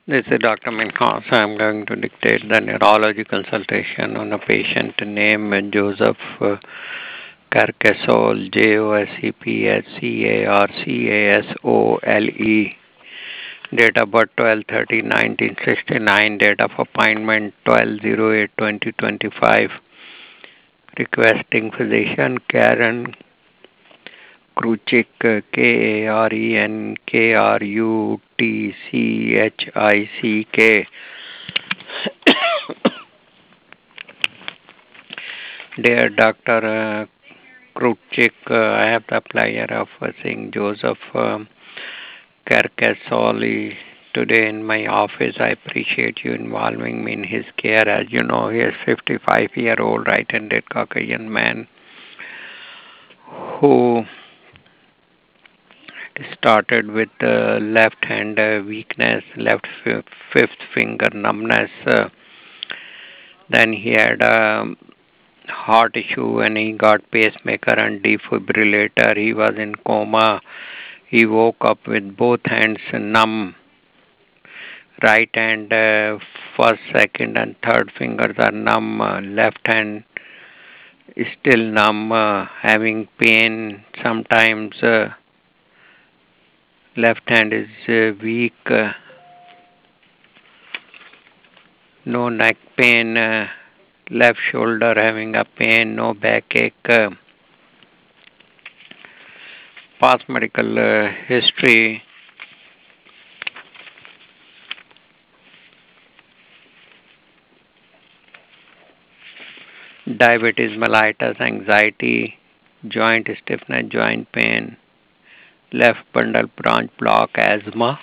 This is Dr. Minhas. I'm going to dictate the neurology consultation on a patient named Joseph Carcasole, Joseph Carcasole. Date of birth 12/30/1969. Date of appointment 12/08/2025. Requesting physician Karen Kruchik, Karen Krutchik. Dear Dr. Krutchik, I have the pleasure of seeing Joseph Carcassoli today in my office. I appreciate you involving me in his care. As you know, he is 55-year-old right-handed Caucasian man who started with left hand weakness, fifth finger numbness. Then he had a heart issue and he got pacemaker and defibrillator. He was in coma. He woke up with both hands numb. Right hand, first, second, and third fingers are numb. Left hand is still numb, having pain. Sometimes left hand is weak. No neck pain. Left shoulder having a pain. No backache. Past medical history. Diabetes mellitus, anxiety, joint stiffness, joint pain, left bundle branch block, asthma.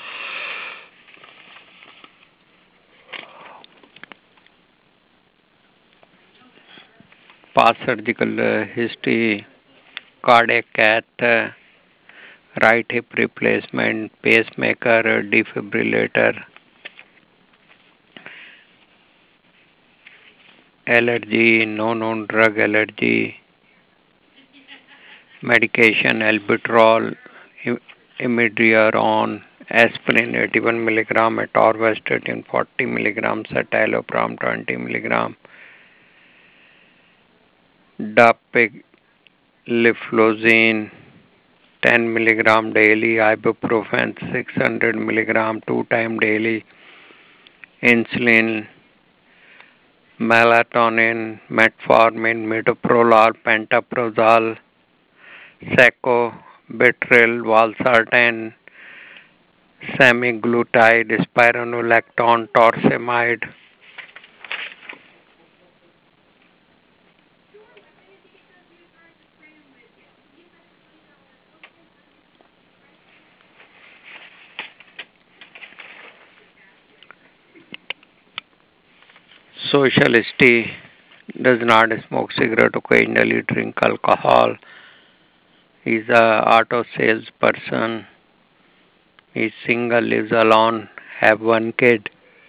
Past surgical history, cardiac cath, right hip replacement, pacemaker, defibrillator, allergy, no known drug allergy, medication, albuterol, imidrione, aspirin 81 milligram, atorvastatin 40 milligram, citalopram 20 milligram, dapagliflozin 10 milligram daily, ibuprofen 600 milligram 2 times daily, insulin, melatonin, metformin, metoprolol, pantoprazole, sacubitril, valsartan, semaglutide, spironolactone, torsemide. Social history: does not smoke cigarette, occasionally drink alcohol. He's a auto salesperson. He's single, lives alone, have one kid.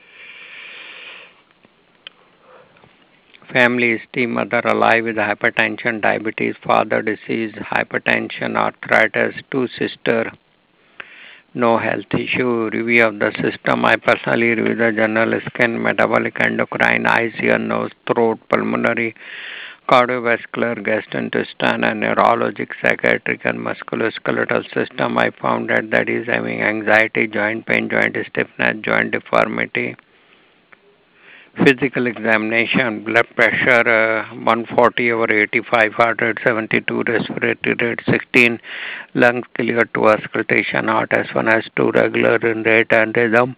Family history: mother alive with hypertension, diabetes, father deceased, hypertension, arthritis, two sisters, no health issue. Review of the system: I personally review the general skin, metabolic, endocrine, eyes, ear, nose, throat, pulmonary, cardiovascular, gastrointestinal, and neurologic, psychiatric, and musculoskeletal system. I found that is having anxiety, joint pain, joint stiffness, joint deformity. Physical examination: blood pressure 140/85, heart rate 72, respiratory rate 16, lungs clear to auscultation, heart S1 S2 regular in rate and rhythm,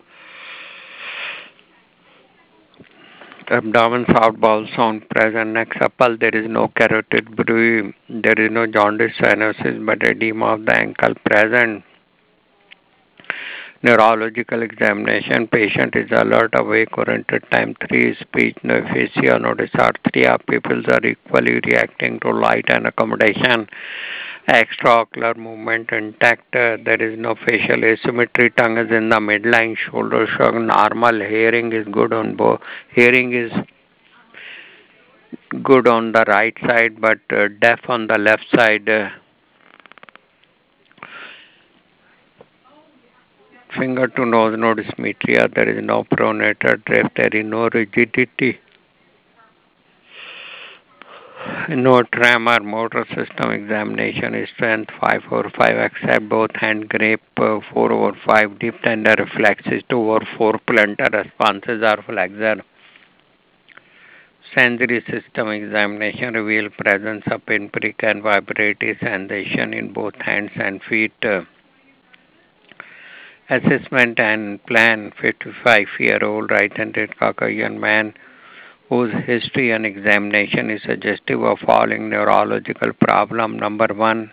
abdomen soft, bowel sound present, neck supple, there is no carotid bruit, there is no jaundice, cyanosis, but edema of the ankle present. Neurological examination: patient is alert, awake, oriented, time 3, speech, no aphasia, no dysarthria, pupils are equally reacting to light and accommodation, extraocular movement intact, there is no facial asymmetry, tongue is in the midline, shoulder shrug normal, hearing is good on both, hearing is good on the right side but deaf on the left side. Finger to nose, no dysmetria. There is no pronator drift. There is no rigidity. No tremor. Motor system examination is strength 5/5. Accept both hand grip 4/5. Deep tender reflexes 2/4. Plantar responses are flexor. Sensory system examination reveal presence of pinprick and vibratory sensation in both hands and feet. Assessment and plan 55-year-old right-handed Caucasian man whose history and examination is suggestive of following neurological problem. Number one,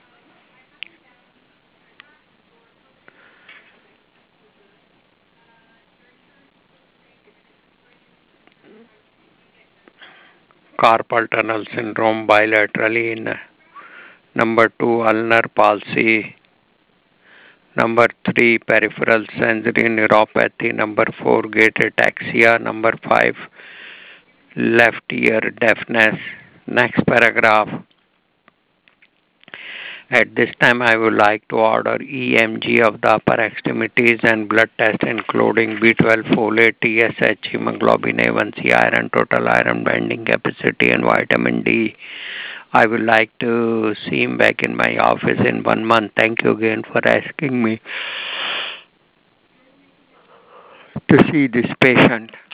carpal tunnel syndrome bilaterally in number two, ulnar palsy. Number three, peripheral sensory neuropathy. Number four, gait ataxia. Number five, left ear deafness. Next paragraph. At this time, I would like to order EMG of the upper extremities and blood test including B12, folate, TSH, hemoglobin A1C, iron, total iron binding capacity, and vitamin D. I would like to see him back in my office in 1 month. Thank you again for asking me to see this patient.